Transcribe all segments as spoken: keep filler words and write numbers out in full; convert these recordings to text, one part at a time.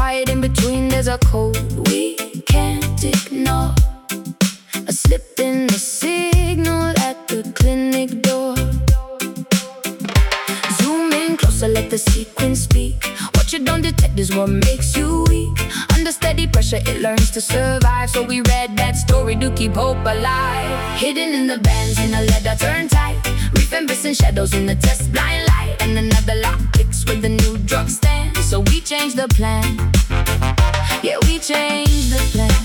quiet in between, there's a code we can't ignore. A slip in the signal at the clinic door. Zoom in closer, let the sequence speak. What you don't detect is what makes you weak. Under steady pressure, it learns to survive. So we read that story to keep hope alive. Hidden in the bands, in a leather turned tight. Reef and missing shadows in the test blind light. And another lock clicks with the new drug stand. So we changed the plan. Yeah, we changed the plan.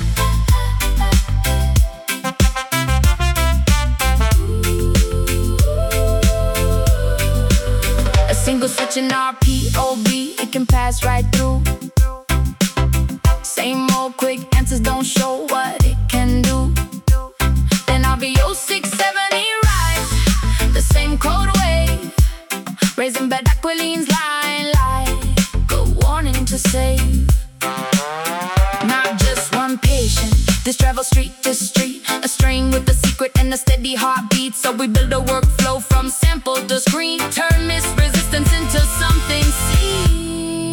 A single switch in our P O V, it can pass right through. Same old quick answers don't show what it can do. Then R V O six seventy rise, the same code wave, raising bed Aquiline's line like a warning to save. Not just one patient, this travels street to street, a string with a secret and a steady heartbeat. So we build a workflow from sample to screen, turn miss resistance into something seen.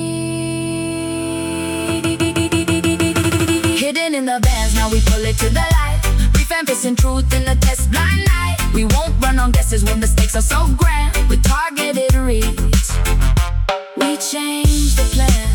Hidden in the bands, now we pull it to the light. Refamping truth in the test blind night. We won't run on guesses when the stakes are so grand. With targeted reads, we change the plan.